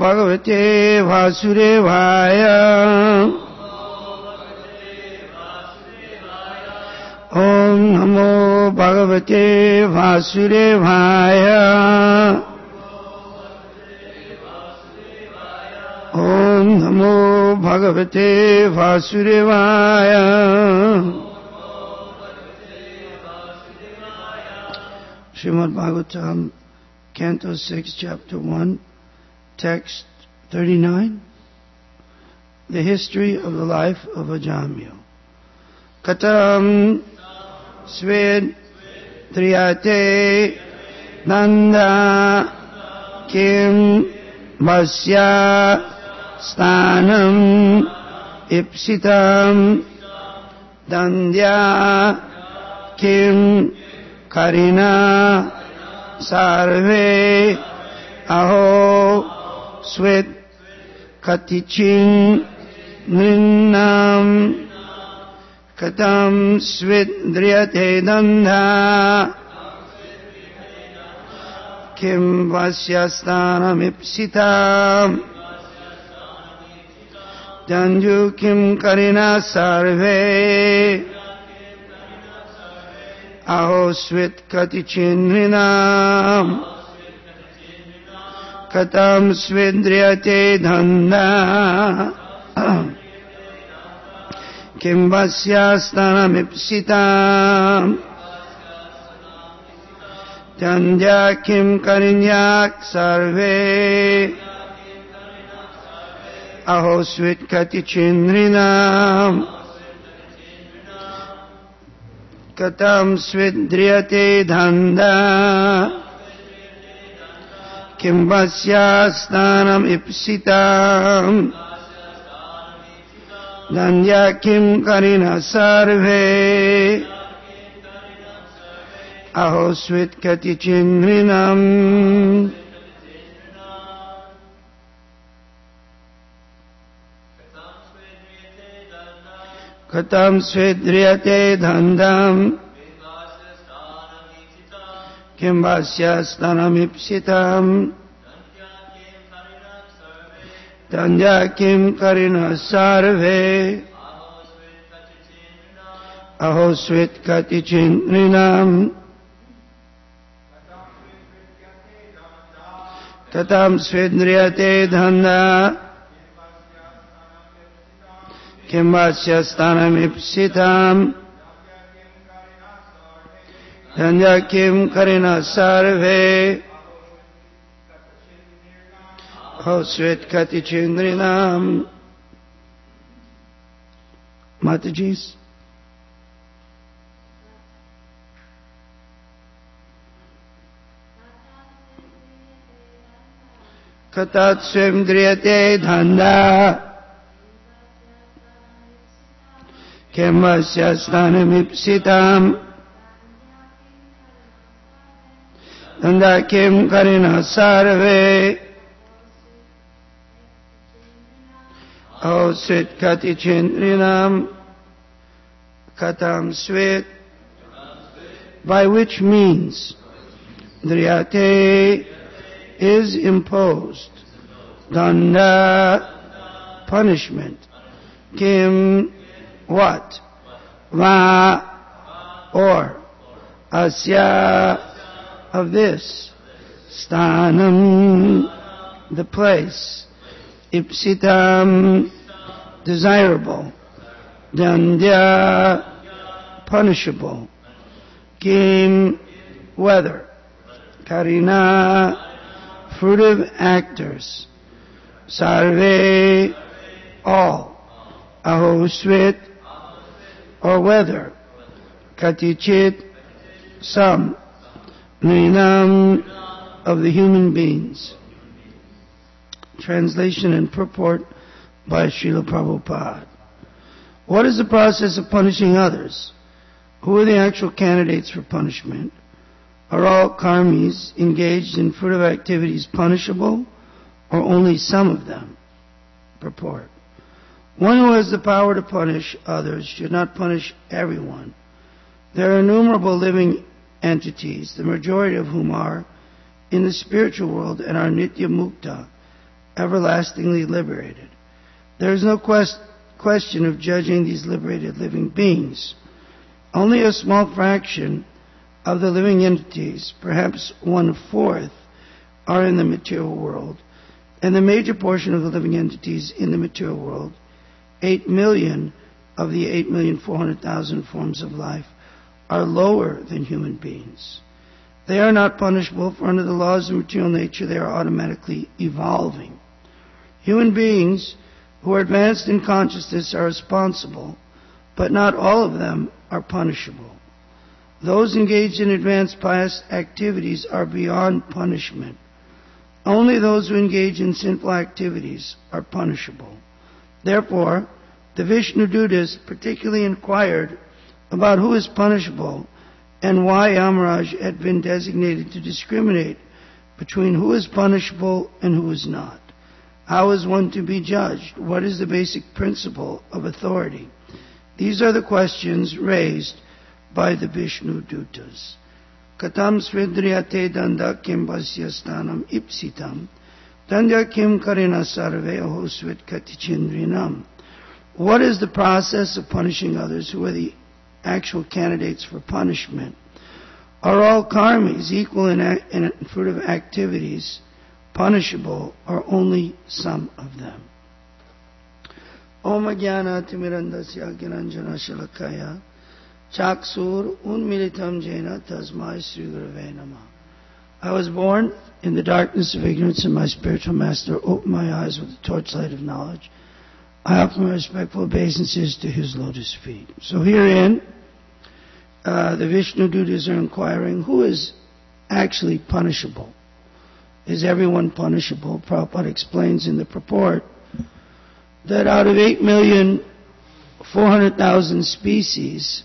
Bhagavate Vasudevaya. Om Namo Bhagavate Vasudevaya. Om Namo Bhagavate Vasudevaya. Srimad Bhagavatam, Canto 6, Chapter 1, Text 39. The history of the life of Ajamil. Katam Sved Triyate Nanda Kim Vasya Stanam Ipsitam Dandya Kim Karina Sarve Aho Swit Katichin Ninnam Katam Swit Driyate Danda Kim Vasyastanam Ipsitam Danju Kim Karina Sarve Aho Swit Katichinrinam Katam Svidriyate Dhanda Kim Vasyastanam Ipsitam Dandya Kim Karinyak Sarve Aho Swit Katichinrinam Katam Svidriyate Dhanda Kim Vasyastanam Ipsitam Dandya Kim Karina Sarve Aho Swit Katichinrinam. Katam Svidriyate Dhandam Kim Vasyastanam Ipsitam Dandya Kim Karina Sarve Aho Swit Katichinrinam. Katam Svidriyate Dhanda Kim Vasyastanam Ipsitam Dandya Kim Karina Sarve Aho Swit Katichinrinam. Matajis. Katat Swimdriyate Dhanda Kim Vasyastanam Ipsitam Danda Kim Karina Sarve Aho Swit Katichinrinam. Katam Swit, by which means Driyate is imposed Danda punishment. Kim what? Va or Asya of this. Stanam the place. Ipsitam desirable. Dandya punishable. Kim whether. Karina fruitive actors. Sarve all. Aho Swit or whether. Katichit some. Nrinam of the human beings. Translation and purport by Srila Prabhupada. What is the process of punishing others? Who are the actual candidates for punishment? Are all karmis engaged in fruitive activities punishable, or only some of them? Purport. One who has the power to punish others should not punish everyone. There are innumerable living entities, the majority of whom are in the spiritual world and are nitya mukta, everlastingly liberated. There is no question of judging these liberated living beings. Only a small fraction of the living entities, perhaps 1/4, are in the material world, and the major portion of the living entities in the material world, 8 million of the 8,400,000 forms of life, are lower than human beings. They are not punishable, for under the laws of material nature they are automatically evolving. Human beings who are advanced in consciousness are responsible, but not all of them are punishable. Those engaged in advanced pious activities are beyond punishment. Only those who engage in sinful activities are punishable. Therefore, the Vishnudutas particularly inquired about who is punishable and why Yamaraj had been designated to discriminate between who is punishable and who is not. How is one to be judged? What is the basic principle of authority? These are the questions raised by the Vishnudutas. Katam svidriyate danda kim vasyastanam ipsitam danda kim karina sarve ahosvit katichindrinam. What is the process of punishing others who are the actual candidates for punishment? Are all karmis equal in fruit of activities punishable, or only some of them? Om Jnana Timirandasya Gyananjana Shalakaya Chaksur Unmilitam Jena Tasmai Sri Gurave Namah. I was born in the darkness of ignorance, and my spiritual master opened my eyes with the torchlight of knowledge. I offer my respectful obeisances to his lotus feet. So herein, the Vishnudutas are inquiring, who is actually punishable? Is everyone punishable? Prabhupada explains in the purport that out of 8,400,000 species,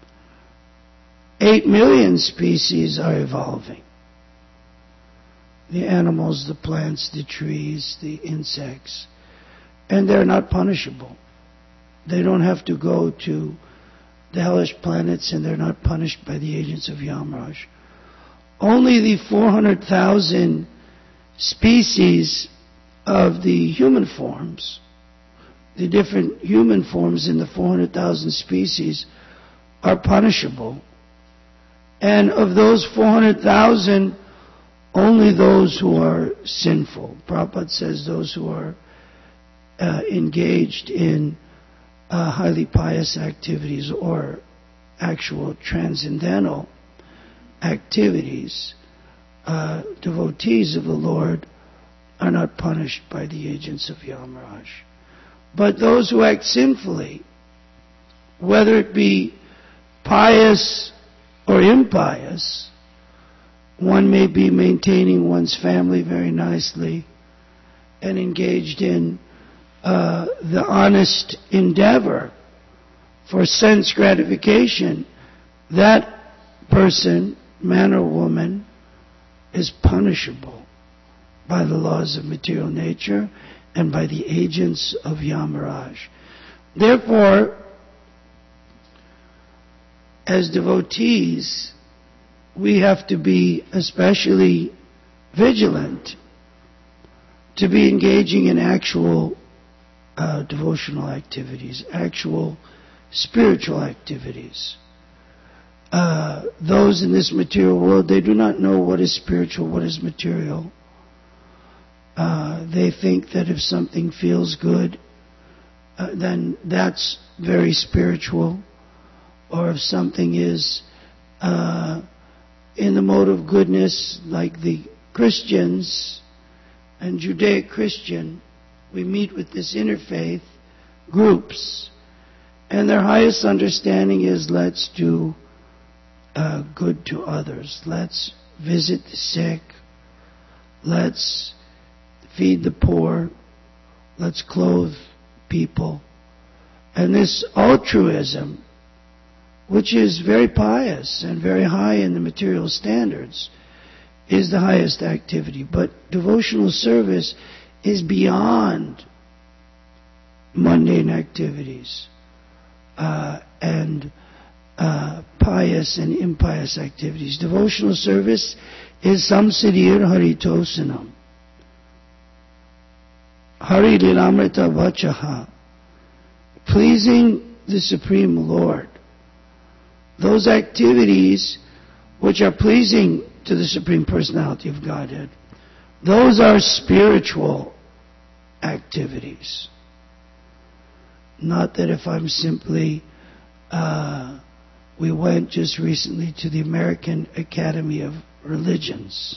8 million species are evolving. The animals, the plants, the trees, the insects. And they're not punishable. They don't have to go to the hellish planets, and they're not punished by the agents of Yamaraj. Only the 400,000 species of the human forms, the different human forms in the 400,000 species, are punishable. And of those 400,000, only those who are sinful. Prabhupada says those who are engaged in highly pious activities or actual transcendental activities, devotees of the Lord, are not punished by the agents of Yamaraj. But those who act sinfully, whether it be pious or impious, one may be maintaining one's family very nicely and engaged in the honest endeavor for sense gratification. That person, man or woman, is punishable by the laws of material nature and by the agents of Yamaraj. Therefore, as devotees, we have to be especially vigilant to be engaging in actual devotional activities, actual spiritual activities. Those in this material world, they do not know what is spiritual, what is material. They think that if something feels good, then that's very spiritual. Or if something is in the mode of goodness, like the Christians and Judaic Christian, we meet with this interfaith groups, and their highest understanding is, let's do good to others. Let's visit the sick. Let's feed the poor. Let's clothe people. And this altruism, which is very pious and very high in the material standards, is the highest activity. But devotional service is beyond mundane activities and pious and impious activities. Devotional service is samsiddhir haritosanam. Hari Lilamrita Vachaha, pleasing the Supreme Lord. Those activities which are pleasing to the Supreme Personality of Godhead, those are spiritual activities. Not that if I'm simply, we went just recently to the American Academy of Religions,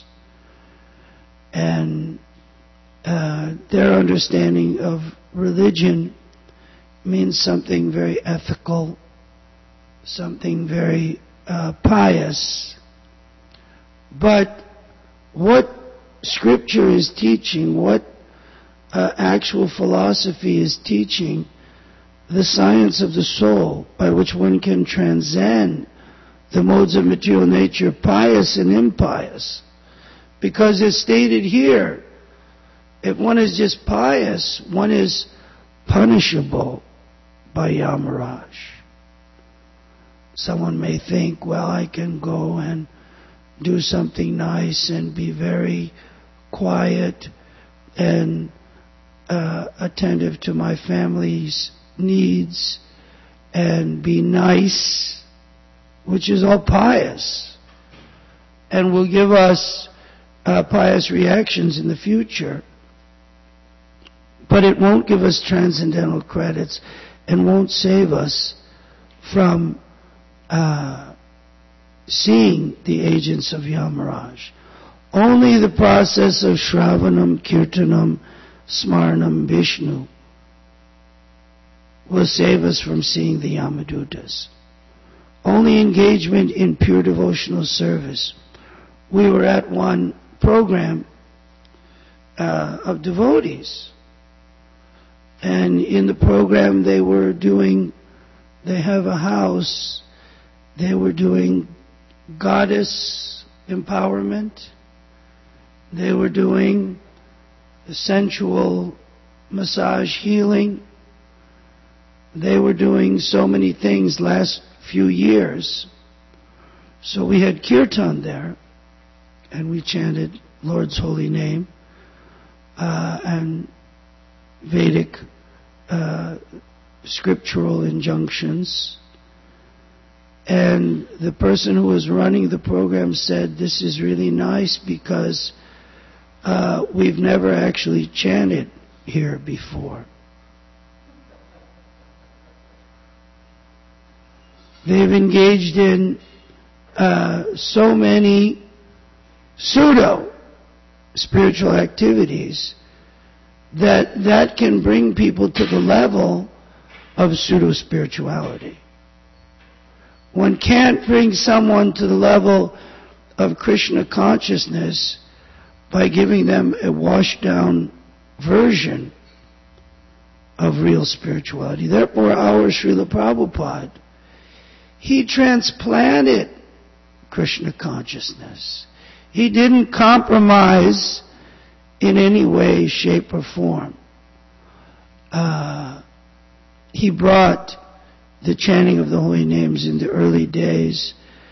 and their understanding of religion means something very ethical, something very pious. But what Scripture is teaching, what actual philosophy is teaching, the science of the soul by which one can transcend the modes of material nature, pious and impious. Because it's stated here, if one is just pious, one is punishable by Yamaraj. Someone may think, well, I can go and do something nice and be very quiet and attentive to my family's needs and be nice, which is all pious, and will give us pious reactions in the future. But it won't give us transcendental credits and won't save us from seeing the agents of Yamaraj. Only the process of Shravanam, Kirtanam, Smaranam, Vishnu will save us from seeing the Yamadutas. Only engagement in pure devotional service. We were at one program of devotees, and in the program they have a house, they were doing goddess empowerment, they were doing sensual massage healing, they were doing so many things last few years. So we had kirtan there, and we chanted Lord's holy name and Vedic scriptural injunctions. And the person who was running the program said, this is really nice because we've never actually chanted here before. They've engaged in so many pseudo-spiritual activities that can bring people to the level of pseudo-spirituality. One can't bring someone to the level of Krishna consciousness by giving them a washed-down version of real spirituality. Therefore, our Srila Prabhupada, he transplanted Krishna consciousness. He didn't compromise in any way, shape, or form. He brought the chanting of the holy names in the early days.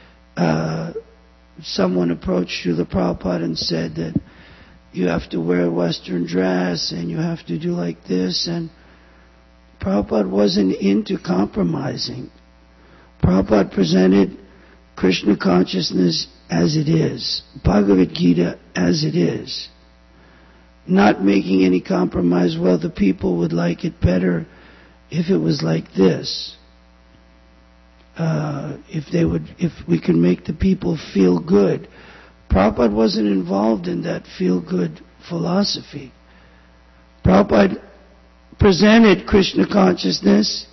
Someone approached Srila Prabhupada and said that you have to wear a Western dress and you have to do like this, and Prabhupada wasn't into compromising. Prabhupada presented Krishna consciousness as it is, Bhagavad Gita as it is, not making any compromise. Well, the people would like it better if it was like this. If we could make the people feel good. Prabhupada wasn't involved in that feel-good philosophy. Prabhupada presented Krishna consciousness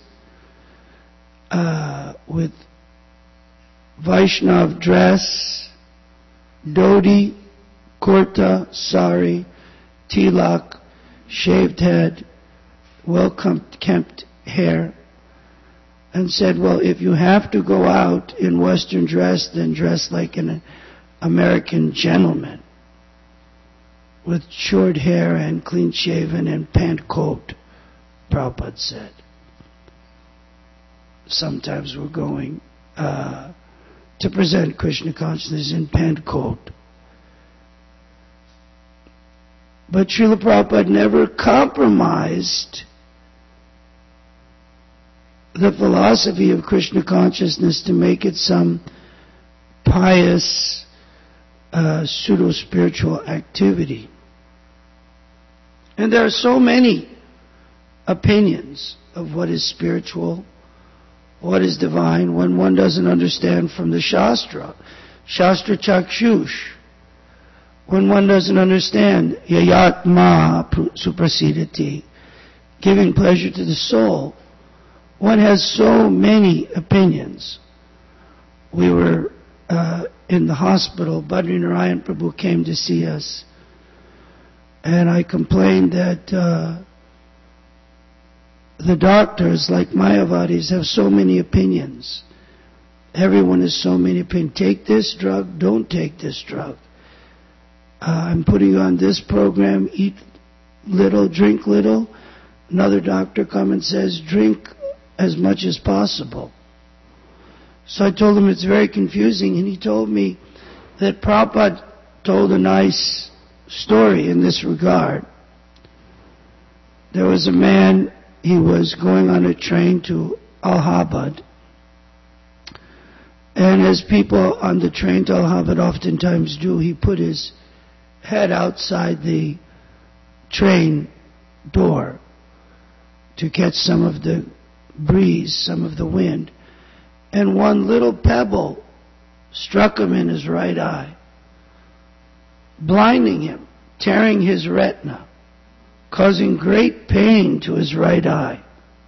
with Vaishnav dress, dhoti, kurta, sari, tilak, shaved head, well-kempt hair, and said, well, if you have to go out in Western dress, then dress like an American gentleman with short hair and clean-shaven and pant coat, Prabhupada said. Sometimes we're going to present Krishna consciousness in pant coat. But Srila Prabhupada never compromised the philosophy of Krishna consciousness to make it some pious, pseudo-spiritual activity. And there are so many opinions of what is spiritual, what is divine, when one doesn't understand from the Shastra. Shastra Chakshush. When one doesn't understand Yayatma Suprasidati, giving pleasure to the soul, one has so many opinions. We were in the hospital. Badri Narayan Prabhu came to see us, and I complained that the doctors, like Mayavadis, have so many opinions. Everyone has so many opinions. Take this drug, don't take this drug. I'm putting you on this program, eat little, drink little. Another doctor comes and says, drink as much as possible. So I told him it's very confusing, and he told me that Prabhupada told a nice story in this regard. There was a man, he was going on a train to Allahabad, and as people on the train to Allahabad oftentimes do, he put his head outside the train door to catch some of the breeze, some of the wind. And one little pebble struck him in his right eye, blinding him, tearing his retina, causing great pain to his right eye.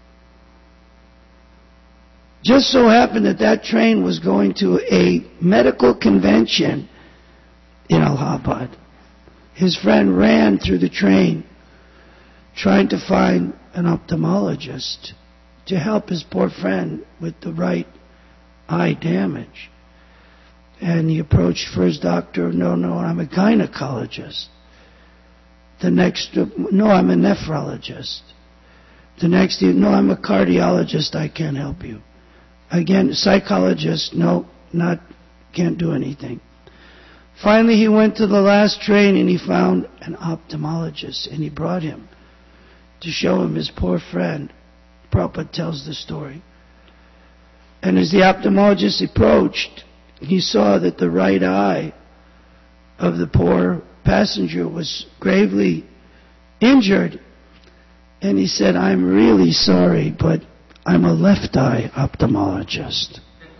Just so happened that that train was going to a medical convention in Allahabad. His friend ran through the train trying to find an ophthalmologist to help his poor friend with the right eye damage. And he approached for his doctor. No, I'm a gynecologist. The next, no, I'm a nephrologist. The next, no, I'm a cardiologist. I can't help you. Again, psychologist, no, can't do anything. Finally, he went to the last train and he found an ophthalmologist, and he brought him to show him his poor friend. Prabhupada tells the story. And as the ophthalmologist approached, he saw that the right eye of the poor passenger was gravely injured. And he said, I'm really sorry, but I'm a left eye ophthalmologist.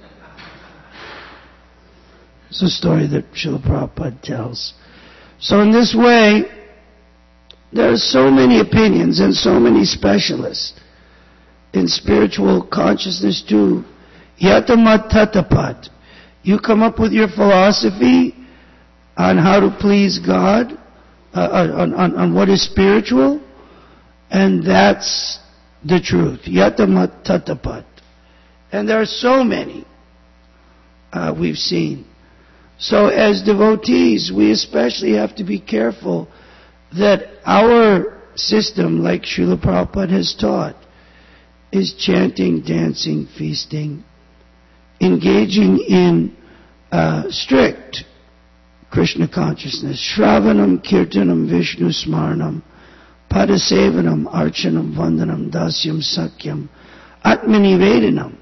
It's a story that Srila Prabhupada tells. So in this way, there are so many opinions and so many specialists in spiritual consciousness too. Yatamat tatapat. You come up with your philosophy on how to please God, on what is spiritual, and that's the truth. Yatamat tatapat. And there are so many we've seen. So as devotees, we especially have to be careful that our system, like Srila Prabhupada has taught, is chanting, dancing, feasting, engaging in strict Krishna consciousness. Shravanam, Kirtanam, Vishnu Smaranam, Padasevanam, Archanam, Vandanam, Dasyam, Sakyam, Atmanivedanam.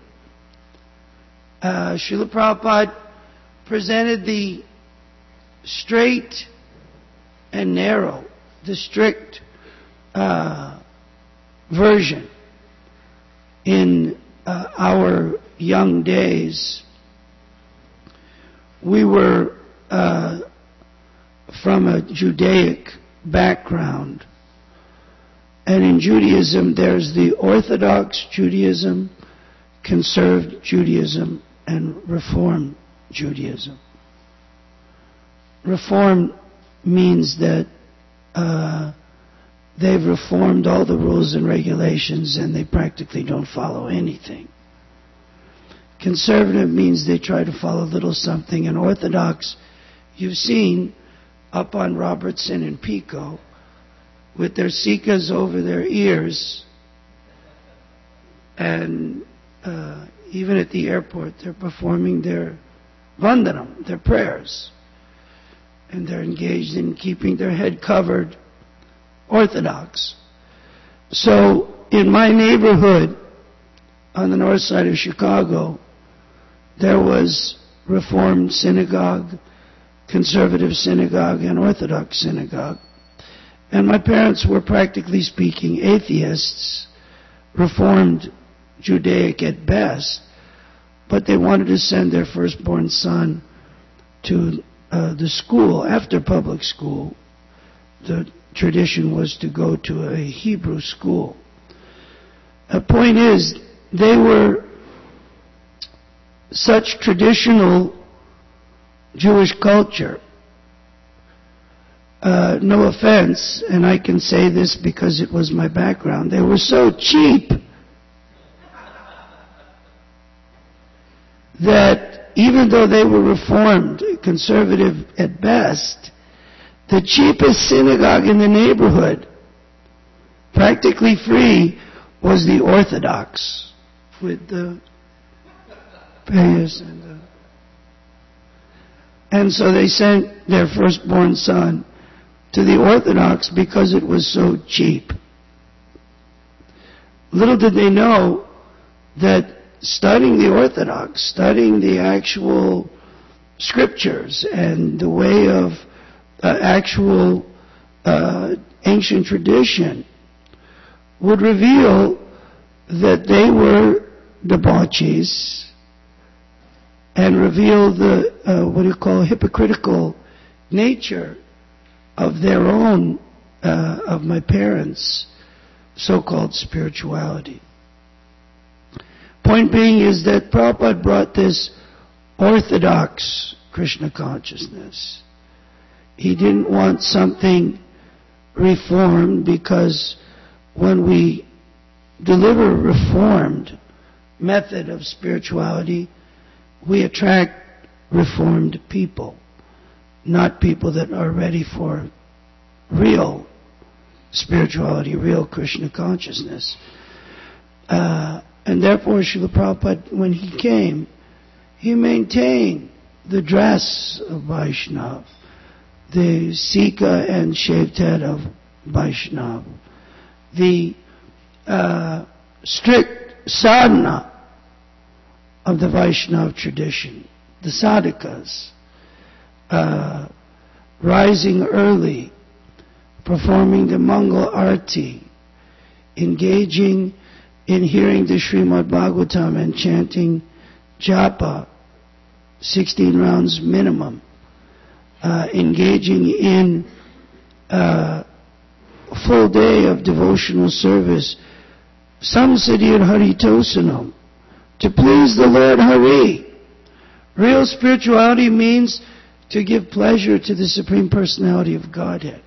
Srila Prabhupada presented the straight and narrow, the strict version in our young days. We were from a Judaic background, and in Judaism there's the Orthodox Judaism, Conservative Judaism, and Reform Judaism. Reform means that they've reformed all the rules and regulations and they practically don't follow anything. Conservative means they try to follow a little something. And Orthodox, you've seen up on Robertson and Pico with their sikas over their ears, and even at the airport they're performing their vandanam, their prayers, and they're engaged in keeping their head covered Orthodox. So in my neighborhood on the north side of Chicago, there was Reformed synagogue, conservative synagogue, and Orthodox synagogue. And my parents were, practically speaking, atheists, Reformed Judaic at best, but they wanted to send their firstborn son to the school after public school. The tradition was to go to a Hebrew school. The point is, they were such traditional Jewish culture. No offense, and I can say this because it was my background, they were so cheap that even though they were Reformed, conservative at best, the cheapest synagogue in the neighborhood, practically free, was the Orthodox, with the prayers and so they sent their firstborn son to the Orthodox because it was so cheap. Little did they know that studying the Orthodox, studying the actual scriptures and the way of actual ancient tradition would reveal that they were debauchees and reveal the, hypocritical nature of their own, of my parents' so-called spirituality. Point being is that Prabhupada brought this orthodox Krishna consciousness. He didn't want something reformed, because when we deliver a reformed method of spirituality, we attract reformed people, not people that are ready for real spirituality, real Krishna consciousness. And therefore, Srila Prabhupada, when he came, he maintained the dress of Vaishnava, the Sika and shaved head of Vaishnava, the strict sadhana of the Vaishnava tradition, the sadhakas, rising early, performing the Mangal Arati, engaging in hearing the Srimad Bhagavatam and chanting japa, 16 rounds minimum, engaging in a full day of devotional service, samsadir haritosanam, to please the Lord Hari. Real spirituality means to give pleasure to the Supreme Personality of Godhead,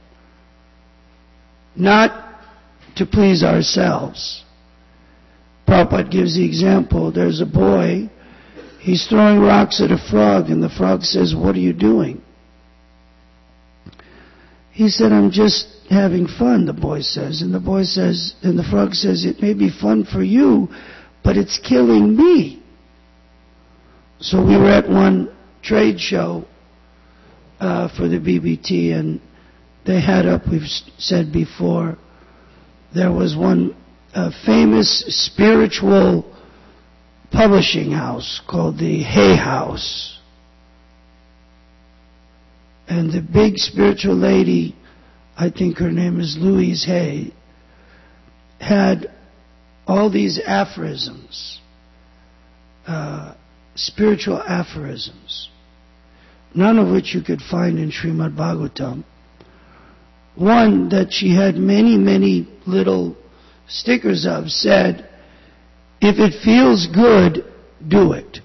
not to please ourselves. Prabhupada gives the example. There's a boy, he's throwing rocks at a frog, and the frog says, "What are you doing?" He said, "I'm just having fun," the boy says. And the frog says, "It may be fun for you, but it's killing me." So we were at one trade show for the BBT, and they had up, we've said before, there was one famous spiritual publishing house called the Hay House. And the big spiritual lady, I think her name is Louise Hay, had all these aphorisms, spiritual aphorisms, none of which you could find in Srimad Bhagavatam. One that she had many, many little stickers of said, "If it feels good, do it."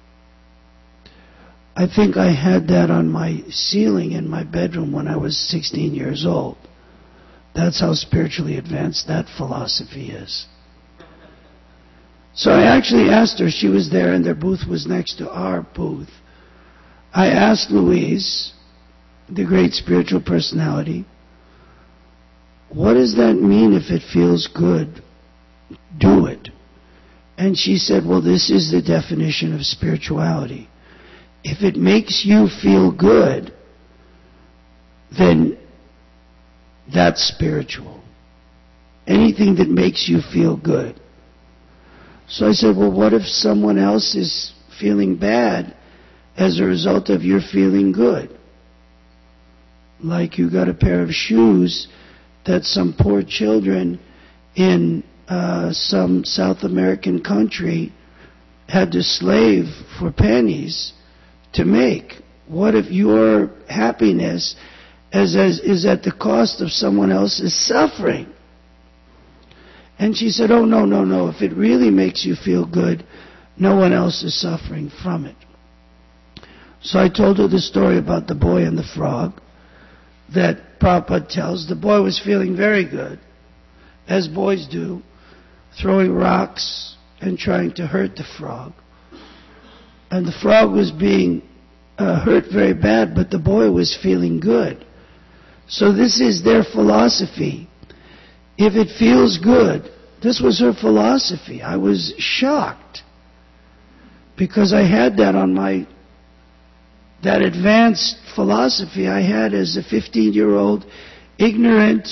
I think I had that on my ceiling in my bedroom when I was 16 years old. That's how spiritually advanced that philosophy is. So I actually asked her, she was there and their booth was next to our booth. I asked Louise, the great spiritual personality, "What does that mean, if it feels good, do it?" And she said, "Well, this is the definition of spirituality. If it makes you feel good, then that's spiritual. Anything that makes you feel good. So I said, well, what if someone else is feeling bad as a result of your feeling good? Like you got a pair of shoes that some poor children in some South American country had to slave for pennies to make. What if your happiness is at the cost of someone else's suffering? And she said, oh, no. If it really makes you feel good, no one else is suffering from it. So I told her the story about the boy and the frog that Prabhupada tells. The boy was feeling very good, as boys do, throwing rocks and trying to hurt the frog. And the frog was being hurt very bad, but the boy was feeling good. So this is their philosophy. If it feels good, this was her philosophy. I was shocked because I had that on that advanced philosophy I had as a 15-year-old ignorant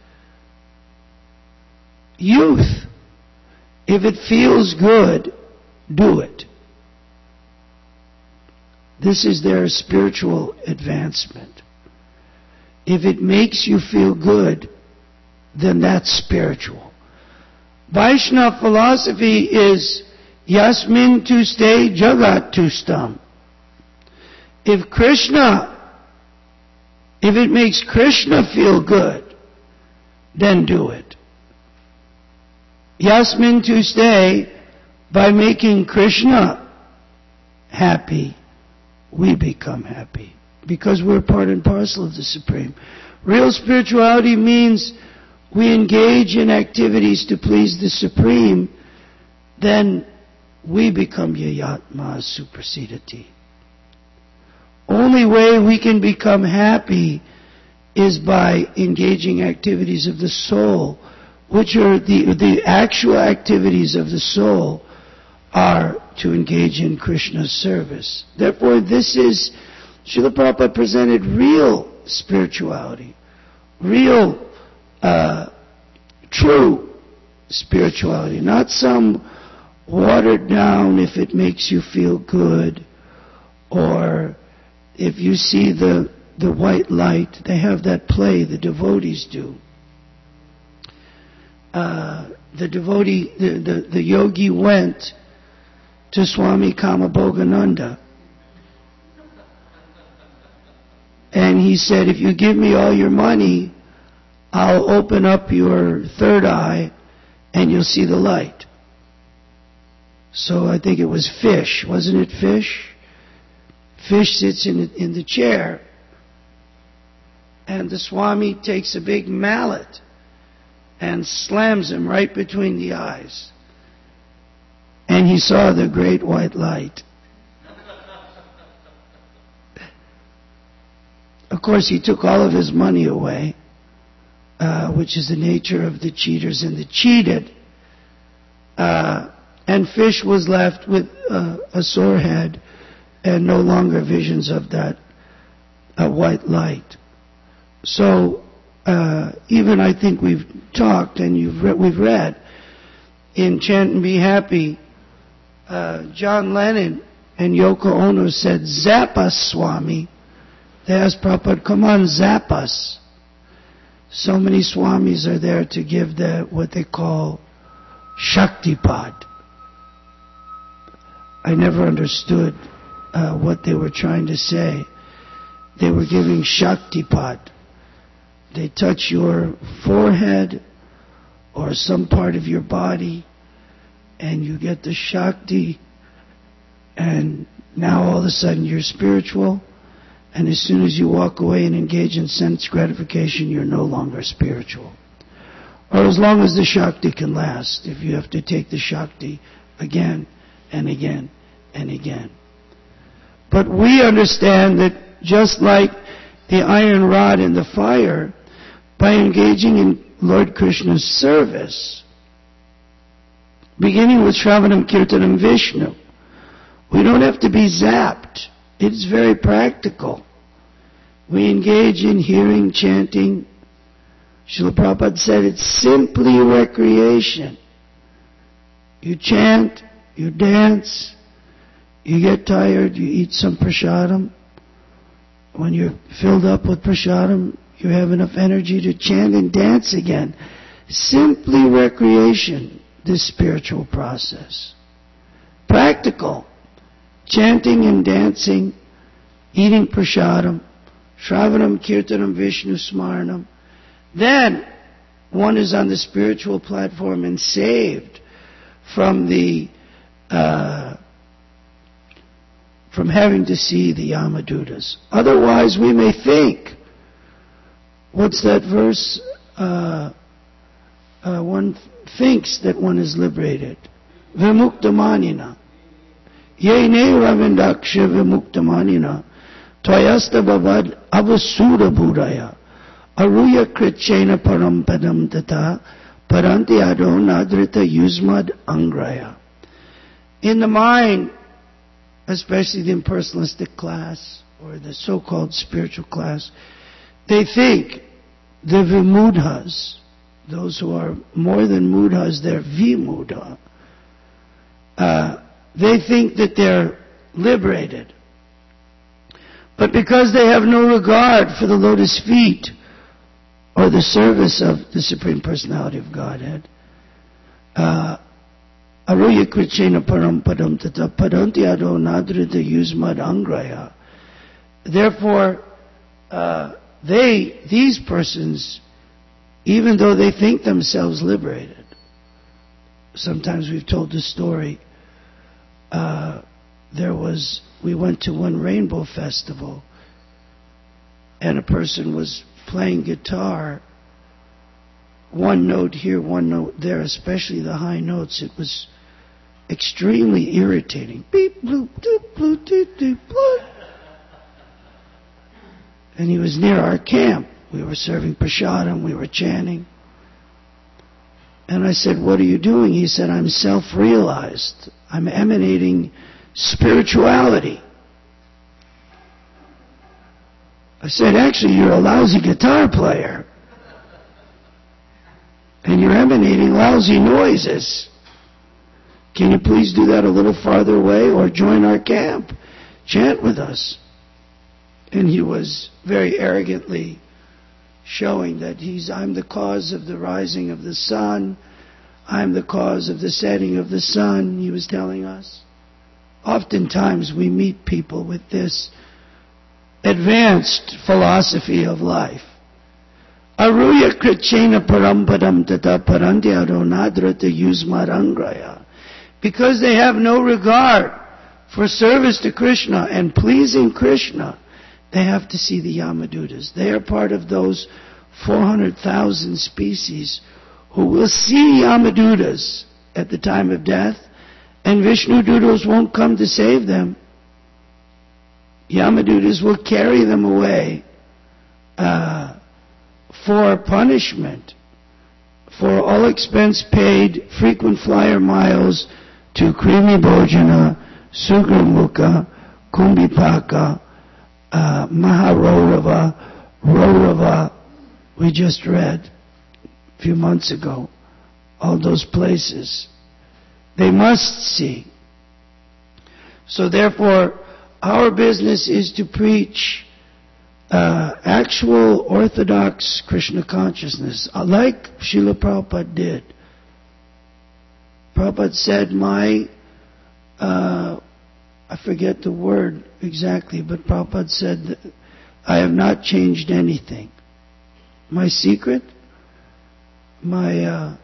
youth. If it feels good, do it. This is their spiritual advancement. If it makes you feel good, then that's spiritual. Vaishnava philosophy is Yasmin tu stay jagat tu stam. If it makes Krishna feel good, then do it. Yasmin tu stay, by making Krishna happy, we become happy. Because we're part and parcel of the Supreme. Real spirituality means we engage in activities to please the Supreme, then we become Yayatma Suprasidati. Only way we can become happy is by engaging activities of the soul, which are the actual activities of the soul are to engage in Krishna's service. Therefore, this is, Srila Prabhupada presented real spirituality, real, true spirituality, not some watered down if it makes you feel good, or if you see the white light. They have that play, the devotees do. The devotee, the yogi went to Swami Kamabhogananda. And he said, if you give me all your money, I'll open up your third eye and you'll see the light. So I think it was Fish, wasn't it Fish? Fish sits in the chair, and the Swami takes a big mallet and slams him right between the eyes. And he saw the great white light. Of course, he took all of his money away, which is the nature of the cheaters and the cheated. And Fish was left with a sore head and no longer visions of that white light. So, even I think we've talked and we've read in Chant and Be Happy, John Lennon and Yoko Ono said, "Zap us, Swami." They asked Prabhupada, "Come on, zap us." So many Swamis are there to give what they call Shaktipad. I never understood what they were trying to say. They were giving Shaktipad. They touch your forehead or some part of your body, and you get the Shakti, and now all of a sudden you're spiritual, and as soon as you walk away and engage in sense gratification, you're no longer spiritual. Or as long as the Shakti can last, if you have to take the Shakti again and again and again. But we understand that just like the iron rod in the fire, by engaging in Lord Krishna's service, beginning with Shravanam Kirtanam Vishnu, we don't have to be zapped. It's very practical. We engage in hearing, chanting, Srila Prabhupada said it's simply recreation. You chant, you dance, you get tired, you eat some prasadam. When you're filled up with prasadam, you have enough energy to chant and dance again. Simply recreation, this spiritual process. Practical. Chanting and dancing, eating prasadam, Shravanam, Kirtanam, Vishnu Smaranam. Then one is on the spiritual platform and saved from from having to see the Yamadutas. Otherwise, we may think, what's that verse? One thinks that one is liberated. Vimuktamanina. Yene ravindaksha vimuktamanina. Tvayasta bavad avasura budaya. Aruya krichena parampadam tata. Paranti ado nadrita yusmad angraya. In the mind, especially the impersonalistic class, or the so-called spiritual class, they think the vimudhas, those who are more than mudhas, they're vimudha. They think that they're liberated. But because they have no regard for the lotus feet or the service of the Supreme Personality of Godhead, Aruya Krichena Parampadam Tata Padanti Ado Nadrita Yusmad Angraya. Therefore, these persons, even though they think themselves liberated, sometimes we've told the story, we went to one rainbow festival, and a person was playing guitar, one note here, one note there, especially the high notes. It was extremely irritating. Beep, bloop, doop, bloop, doop, doop, bloop. And he was near our camp. We were serving prasadam, we were chanting. And I said, what are you doing? He said, I'm self-realized. I'm emanating spirituality. I said, actually, you're a lousy guitar player. And you're emanating lousy noises. Can you please do that a little farther away or join our camp? Chant with us. And he was very arrogantly showing that I'm the cause of the rising of the sun. I'm the cause of the setting of the sun, he was telling us. Oftentimes we meet people with this advanced philosophy of life. Aruya krichena parampadam tata parantyado nadrata yusmarangraya. Because they have no regard for service to Krishna and pleasing Krishna, they have to see the Yamadutas. They are part of those 400,000 species who will see Yamadutas at the time of death, and Vishnu Dutas won't come to save them. Yamadutas will carry them away for punishment, for all expense paid, frequent flyer miles to Krimi Bhojana, Sugramukha, Kumbhipaka, Maharodava, Rodava, we just read a few months ago. All those places. They must see. So therefore, our business is to preach actual orthodox Krishna consciousness, like Srila Prabhupada did. Prabhupada said, I forget the word exactly, but Prabhupada said that I have not changed anything. My secret? My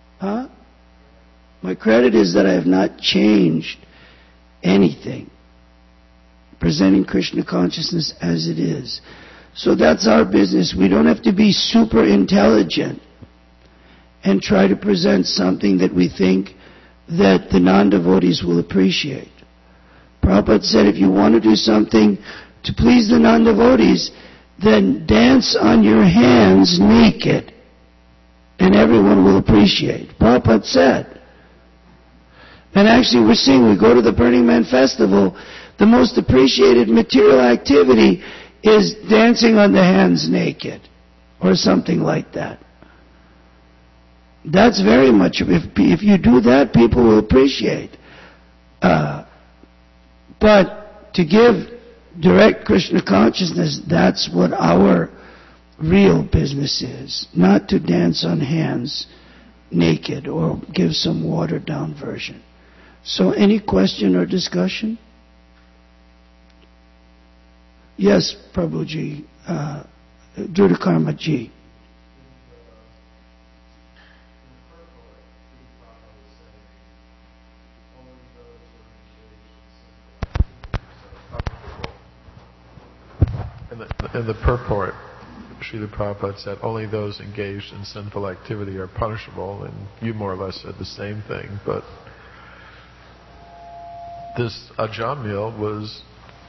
credit is that I have not changed anything. Presenting Krishna consciousness as it is. So that's our business. We don't have to be super intelligent and try to present something that we think that the non-devotees will appreciate. Prabhupada said, if you want to do something to please the non-devotees, then dance on your hands naked, and everyone will appreciate. Prabhupada said. And actually we're seeing, we go to the Burning Man festival, the most appreciated material activity is dancing on the hands naked, or something like that. That's very much, if you do that, people will appreciate. But to give direct Krishna consciousness, that's what our real business is. Not to dance on hands naked or give some watered down version. So any question or discussion? Yes, Prabhuji, Drudakarma Ji. In the purport, Srila Prabhupada said only those engaged in sinful activity are punishable, and you more or less said the same thing. But this Ajamil was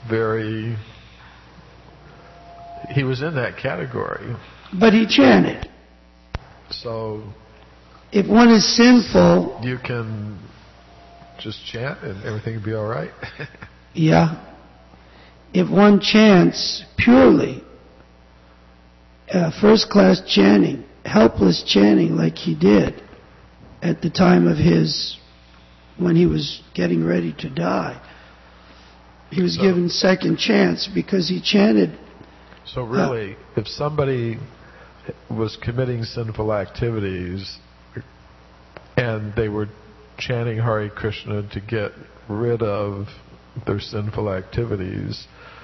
he was in that category. But he chanted. So if one is sinful, you can just chant and everything will be all right. Yeah. If one chants purely, first-class chanting, helpless chanting like he did at the time of when he was getting ready to die, he was given second chance because he chanted. So really, if somebody was committing sinful activities and they were chanting Hare Krishna to get rid of their sinful activities,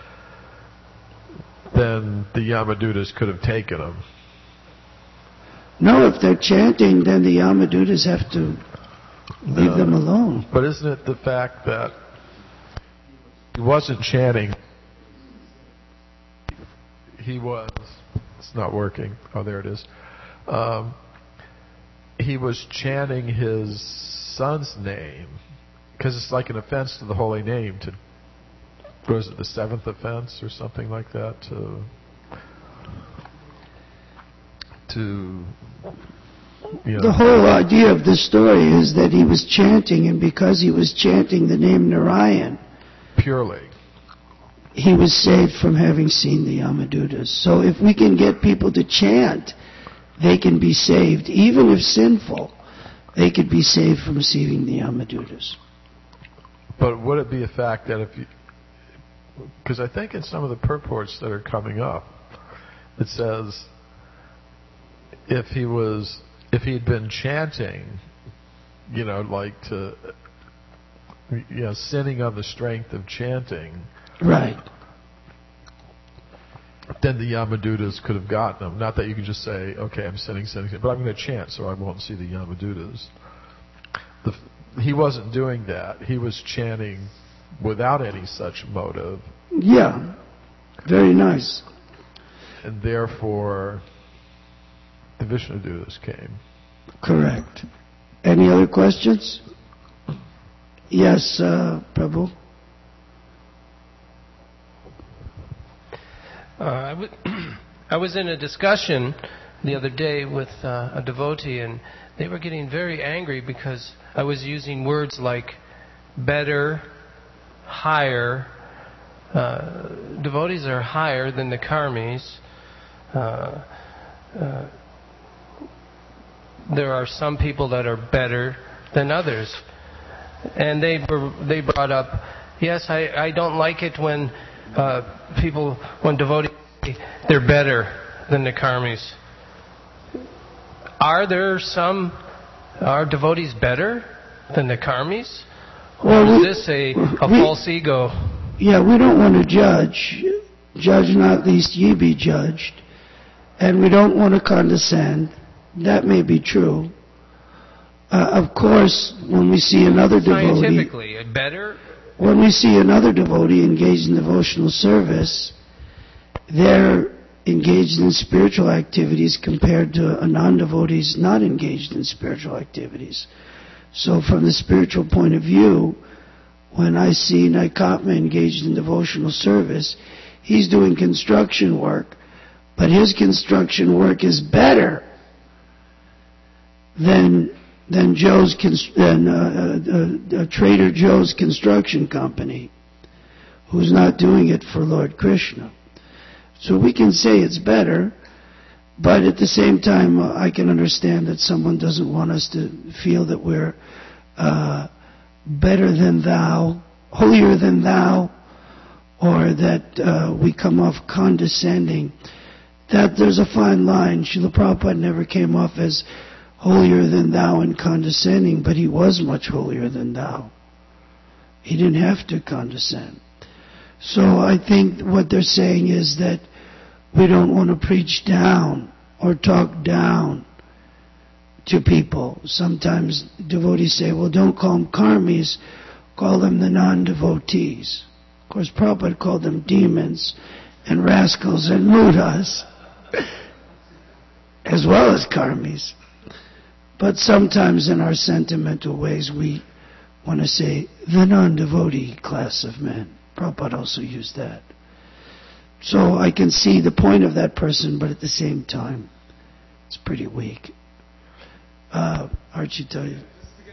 then the Yamadutas could have taken them. No, if they're chanting, then the Yamadutas have to leave them alone. But isn't it the fact that he wasn't chanting? It's not working. Oh, there it is. He was chanting his son's name, because it's like an offense to the holy name. Was it the seventh offense or something like that? The whole idea of the story is that he was chanting, and because he was chanting the name Narayan, purely, he was saved from having seen the Yamadutas. So if we can get people to chant, they can be saved. Even if sinful, they could be saved from seeing the Yamadutas. But would it be a fact that because I think in some of the purports that are coming up, it says if he'd been chanting, sinning on the strength of chanting, right, then the Yamadutas could have gotten him. Not that you can just say, okay, I'm sinning, but I'm going to chant so I won't see the Yamadutas. He wasn't doing that. He was chanting without any such motive. Yeah, very nice. And therefore, the Vishnudutas came. Correct. Any other questions? Yes, Prabhu. I was in a discussion the other day with a devotee, and they were getting very angry because I was using words like better, higher. Devotees are higher than the karmis. There are some people that are better than others. And they brought up, yes, I don't like it when when devotees, they're better than the karmis. Are devotees better than the karmis? Or is this a false ego? Yeah, we don't want to judge. Judge not, lest ye be judged. And we don't want to condescend. That may be true. Of course, when we see another devotee... Scientifically, better? When we see another devotee engaged in devotional service, they're engaged in spiritual activities compared to a non-devotees not engaged in spiritual activities. So from the spiritual point of view, when I see Naikatma engaged in devotional service, he's doing construction work, but his construction work is better than Trader Joe's construction company, who's not doing it for Lord Krishna. So we can say it's better, But at the same time, I can understand that someone doesn't want us to feel that we're better than thou, holier than thou, or that we come off condescending. That there's a fine line. Srila Prabhupada never came off as holier than thou and condescending, but he was much holier than thou. He didn't have to condescend. So I think what they're saying is that we don't want to preach down or talk down to people. Sometimes devotees say, well, don't call them karmis, call them the non-devotees. Of course, Prabhupada called them demons and rascals and mudas, as well as karmis. But sometimes in our sentimental ways we want to say the non-devotee class of men. Prabhupada also used that. So I can see the point of that person, but at the same time, it's pretty weak. Archie, tell you.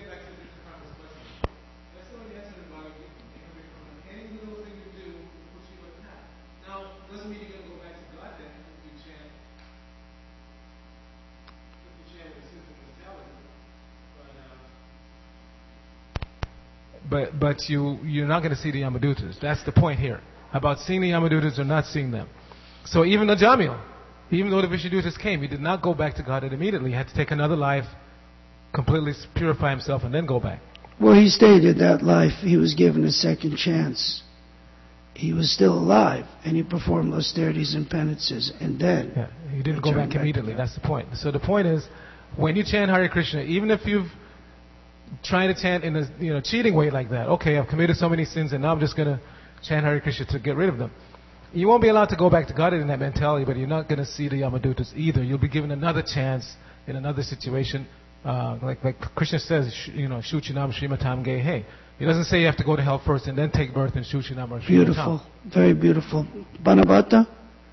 But you're not going to see the Yamadutas. That's the point here. About seeing the Yamadutas or not seeing them. So even the Jamil, even though the Vishuddhutas came, he did not go back to Godhead immediately. He had to take another life, completely purify himself, and then go back. Well, he stayed in that life. He was given a second chance. He was still alive, and he performed austerities and penances, and then... Yeah, he didn't go back immediately. That's the point. So the point is, when you chant Hare Krishna, even if you've tried to chant in a cheating way like that, okay, I've committed so many sins, and now I'm just going to chant Hare Krishna to get rid of them. You won't be allowed to go back to Godhead in that mentality, but you're not going to see the Yamadutas either. You'll be given another chance in another situation. Like Krishna says, Shuchinam Srimatam Ge Hey. He doesn't say you have to go to hell first and then take birth in Shuchinam or Srimatam. Beautiful. Very beautiful. Banabhata?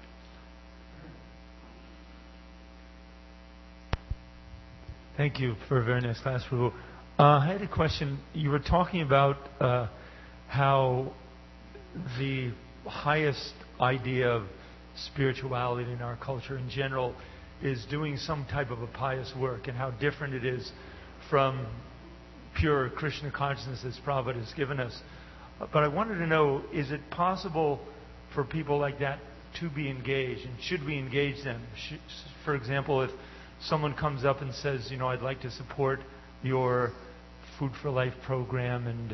Thank you for a very nice class, Prabhu. I had a question. You were talking about how the highest idea of spirituality in our culture in general is doing some type of a pious work, and how different it is from pure Krishna consciousness as Prabhupada has given us. But I wanted to know, is it possible for people like that to be engaged, and should we engage them? For example, if someone comes up and says, I'd like to support your Food for Life program, and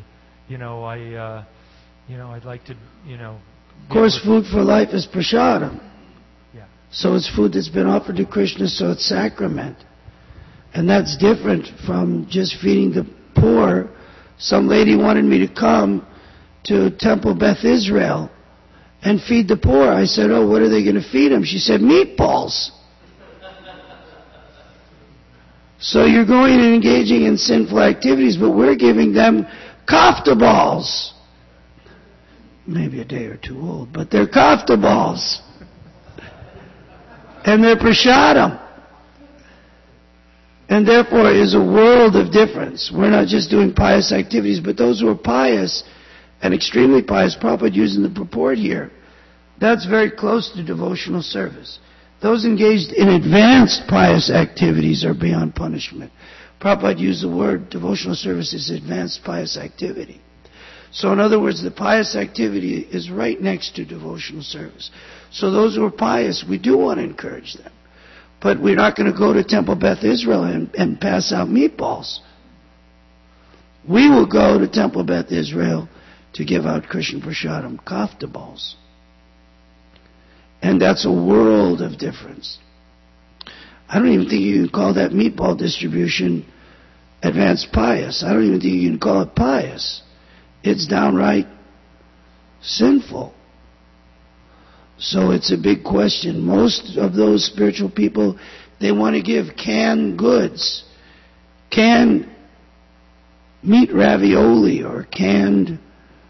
I'd like to, Of course, Food for Life is prasadam. Yeah. So it's food that's been offered to Krishna, so it's sacrament. And that's different from just feeding the poor. Some lady wanted me to come to Temple Beth Israel and feed the poor. I said, oh, what are they going to feed them? She said, meatballs. So you're going and engaging in sinful activities, but we're giving them kafta balls. Maybe a day or two old, but they're kafta balls. And they're prasadam. And therefore is a world of difference. We're not just doing pious activities, but those who are pious and extremely pious, Prabhupada using the purport here, that's very close to devotional service. Those engaged in advanced pious activities are beyond punishment. Prabhupada used the word devotional service as advanced pious activity. So in other words, the pious activity is right next to devotional service. So those who are pious, we do want to encourage them. But we're not going to go to Temple Beth Israel and pass out meatballs. We will go to Temple Beth Israel to give out Krishna Prasadam, kafta balls. And that's a world of difference. I don't even think you can call that meatball distribution advanced pious. I don't even think you can call it pious. It's downright sinful. So it's a big question. Most of those spiritual people, they want to give canned goods, canned meat ravioli or canned,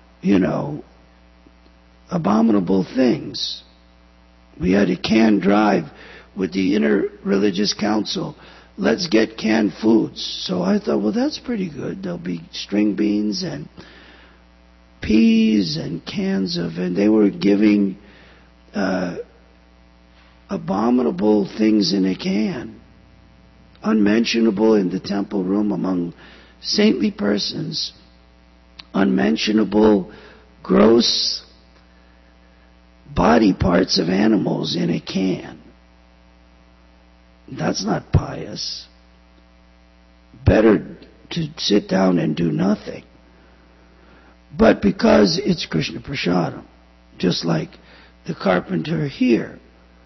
abominable things. We had a canned drive with the Inter-Religious Council. Let's get canned foods. So I thought, well, that's pretty good. There'll be string beans and peas and cans of, and they were giving abominable things in a can, unmentionable in the temple room among saintly persons, unmentionable, gross body parts of animals in a can. That's not pious. Better to sit down and do nothing. But because it's Krishna Prasadam, just like the carpenter here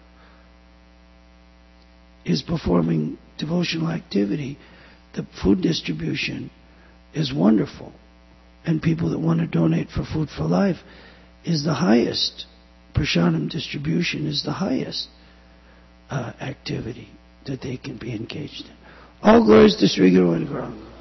is performing devotional activity, the food distribution is wonderful. And people that want to donate for Food for Life is the highest. Prasadam distribution is the highest activity that they can be engaged in. All glories to Sri Guru and Gauranga.